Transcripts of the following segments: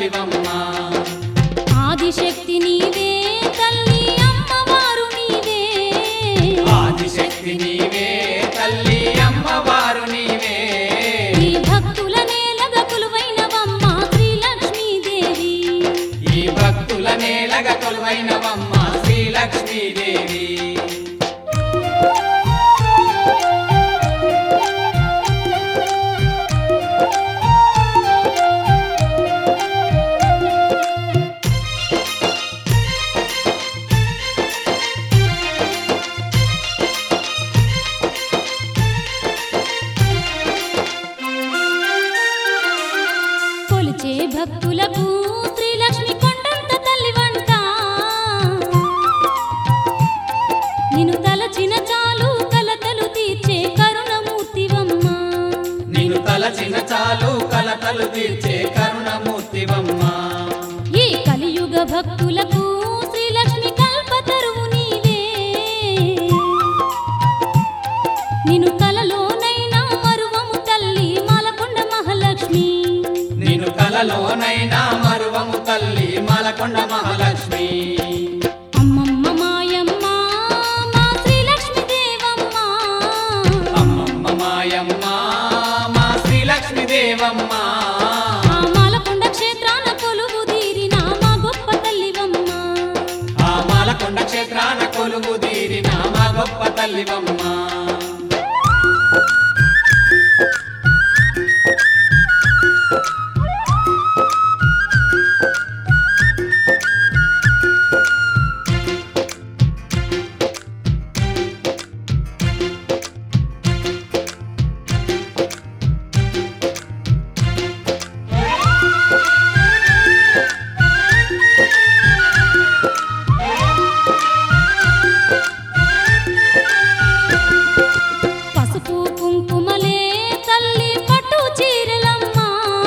తల్లివమ్మ ఆదిశక్తి నీవే తల్లి అమ్మవారు నీవే ఆదిశక్తి నీవే తల్లి అమ్మవారు నీవే ఈ భక్తుల నేలగ కొలువైనవమ్మ శ్రీలక్ష్మీదేవి ఈ భక్తుల నేలగ కొలువైనవమ్మ శ్రీలక్ష్మీదేవి కొలిచే భక్తులకు శ్రీలక్ష్మి కొండంత తల్లి వంట నిన్ను తలచిన చాలు కలతలు తీర్చే కరుణమూర్తివమ్మ నిన్ను తలచిన చాలు కలతలు తీర్చే కరుణమూర్తివమ్మ ఈ కలియుగ భక్తులకు శ్రీలక్ష్మి కల్పతరువు నీవే నిన్ను కలలోనైనా మరువము తల్లి మాలకొండ మహాలక్ష్మి నిన్ను కలలోనైనా మరువము తల్లి మాలకొండ మహాలక్ష్మి అమ్మమ్మ మాయమ్మ మా శ్రీలక్ష్మి దేవమ్మ అమ్మమ్మ మాయమ్మ మా శ్రీలక్ష్మి దేవమ్మ ఆ మాలకొండ క్షేత్రాన కొలువు తీరిన మా గొప్ప తల్లివమ్మ ఆ మాలకొండ క్షేత్రాన కొలువు తీరిన మా గొప్ప తల్లివమ్మ పసుపు కుంకుమలే తల్లి పట్టు చీరలమ్మ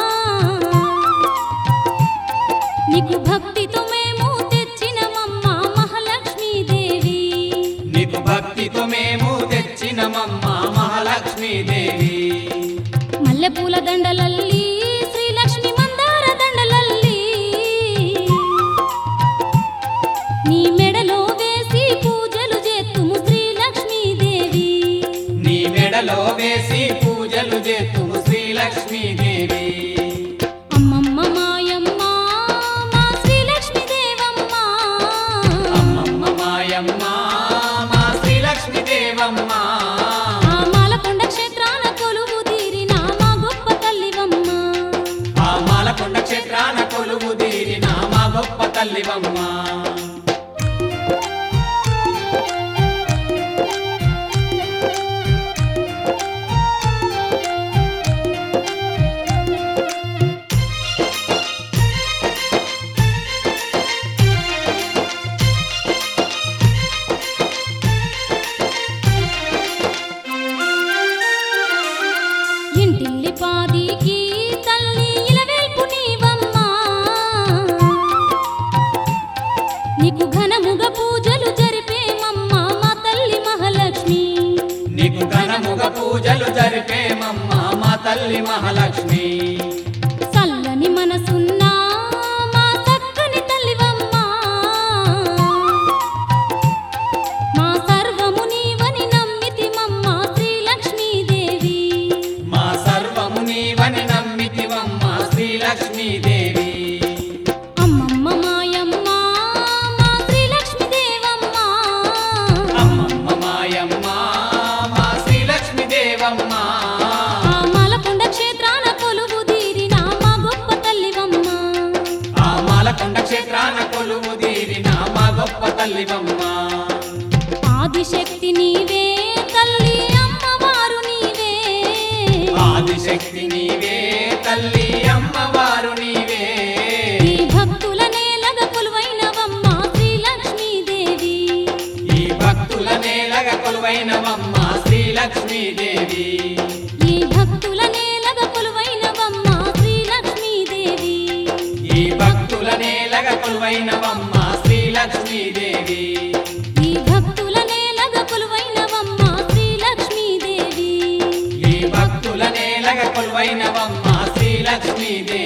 నీకు భక్తితో మేము తెచ్చినమమ్మ మహాలక్ష్మీదేవి నీకు భక్తితో మేము తెచ్చినమమ్మ మహాలక్ష్మీదేవి మల్లెపూల దండలల్లి శ్రీలక్ష్మి మందార దండలల్లి నీ మెడలో వేసి పూజలు చేతుము శ్రీలక్ష్మీదేవి నీ మెడలో వేసి పూజలు చేతుము శ్రీలక్ష్మీదేవి అమ్మమ్మ మాయమ్మ మా శ్రీలక్ష్మి దేవమ్మ అమ్మమ్మ మాయమ్మ మా శ్రీలక్ష్మి దేవమ్మ ఆ మాలకొండ క్షేత్రాన కొలువు తీరిన మా గొప్ప తల్లివమ్మ ఆ మాలకొండ క్షేత్రాన కొలువు తీరిన మా గొప్ప తల్లివమ్మ ఇంటిల్లి పాదికి తల్లి ఇలవేల్పు నీవమ్మ నీకు ఘనముగ పూజలు జరిపేమమ్మ మా తల్లి మహాలక్ష్మి నీకు ఘనముగ పూజలు జరిపేమమ్మ మా తల్లి మహాలక్ష్మి చల్లని మనసున్న మా చక్కని తల్లివమ్మ మా సర్వము నీవని నమ్మితిమమ్మ శ్రీలక్ష్మీదేవి మా సర్వము నీవని నమ్మితివమ్మ శ్రీలక్ష్మీదేవి అమ్మమ్మ మాయమ్మ మా శ్రీలక్ష్మి దేవమ్మ అమ్మమ్మ మాయమ్మ మా శ్రీలక్ష్మి దేవమ్మ ఆ మాలకొండ క్షేత్రాన కొలువు తీరిన మా గొప్ప తల్లివమ్మ ఆ మాలకొండ క్షేత్రాన కొలువు తీరిన మా గొప్ప తల్లివమ్మ ఆదిశక్తి నీవే తల్లి అమ్మవారు నీవే ఆదిశక్తి నీవే తల్లి అమ్మవారు నీవే ఈ భక్తుల నేలగ కొలువైనవమ్మ శ్రీలక్ష్మీదేవి ఈ భక్తుల నేలగ కొలువైనవమ్మ శ్రీలక్ష్మీదేవి ఈ భక్తుల నేలగ కొలువైనవమ్మ శ్రీలక్ష్మీదేవి ఈ భక్తుల నేలగ కొలువైనవమ్మ శ్రీలక్ష్మీదేవి ఈ భక్తుల నేలగ కొలువైనవమ్మ శ్రీలక్ష్మీదేవి ఈ భక్తుల నేలగ కొలువైనవమ్మ శ్రీలక్ష్మీదేవి